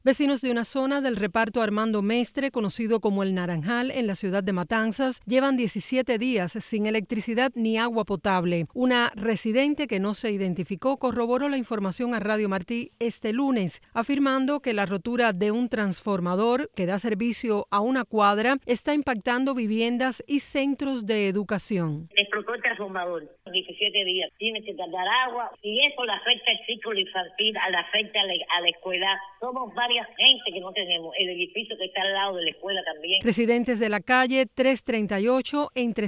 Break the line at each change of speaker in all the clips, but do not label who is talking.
Vecinos de una zona del reparto Armando Mestre, conocido como El Naranjal, en la ciudad de Matanzas, llevan 17 días sin electricidad ni agua potable. Una residente que no se identificó corroboró la información a Radio Martí este lunes, afirmando que la rotura de un transformador que da servicio a una cuadra está impactando viviendas y centros de educación.
Explotó el transformador, 17 días, tiene que tardar agua y eso le afecta al ciclo infantil, le afecta a la escuela. Somos varias gente que no tenemos, el edificio que está al lado de la escuela también.
Residentes de la calle 338 entre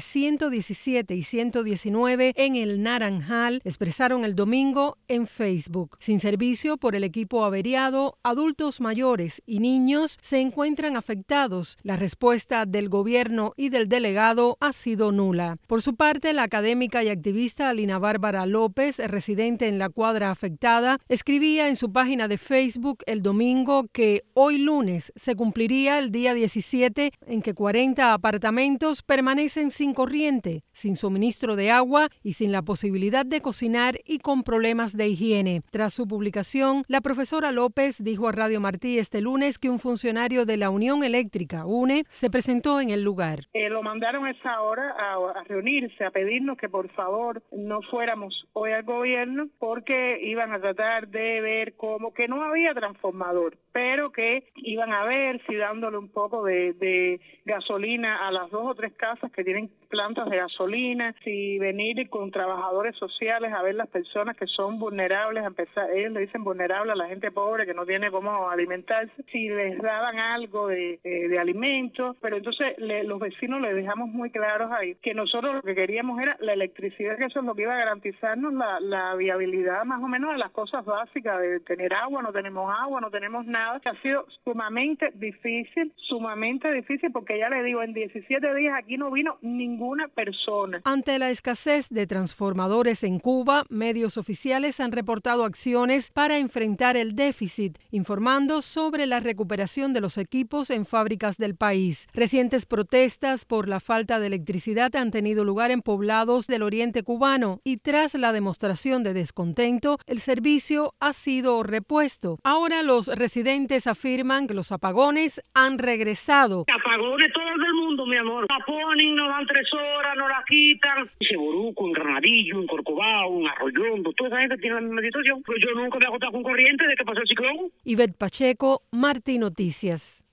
117 y 119 en El Naranjal expresaron el domingo en Facebook: sin servicio por el equipo averiado, adultos mayores y niños se encuentran afectados. La respuesta del gobierno y del delegado ha sido nula. Por su parte, la académica y activista Lina Bárbara López, residente en la cuadra afectada, escribía en su página de Facebook el domingo que hoy lunes se cumpliría el día 17 en que 40 apartamentos permanecen sin corriente, sin suministro de agua y sin la posibilidad de cocinar y con problemas de higiene. Tras su publicación, la profesora López dijo a Radio Martí este lunes que un funcionario de la Unión Eléctrica, UNE, se presentó en el lugar.
Lo mandaron a esa hora a reunirse, a pedirnos que por favor no fuéramos hoy al gobierno porque iban a tratar de ver cómo que no había transformador, pero que iban a ver si dándole un poco de gasolina a las 2 o 3 casas que tienen plantas de gasolina, si venir con trabajadores sociales a ver las personas que son vulnerables, a empezar, ellos le dicen vulnerable a la gente pobre que no tiene cómo alimentarse, si les daban algo de alimentos, pero entonces los vecinos les dejamos muy claros ahí que nosotros lo que queríamos era la electricidad, que eso es lo que iba a garantizarnos la viabilidad más o menos de las cosas básicas, de tener agua, no tenemos nada. Ha sido sumamente difícil porque ya le digo, en 17 días aquí no vino ninguna persona.
Ante la escasez de transformadores en Cuba, medios oficiales han reportado acciones para enfrentar el déficit, informando sobre la recuperación de los equipos en fábricas del país. Recientes protestas por la falta de electricidad han tenido lugar en poblados del oriente cubano y tras la demostración de descontento, el servicio ha sido repuesto. Ahora los residentes afirman que los apagones han regresado.
Apagones todo el mundo, mi amor. La ponen, nos dan 3 horas, nos la quitan. En Seboruco, en Granadillo, en Corcovado, en Arroyondo, toda esa gente tiene la misma situación. Pues yo nunca me he acostado con corriente desde que pasó el ciclón.
Ivette Pacheco, Martí Noticias.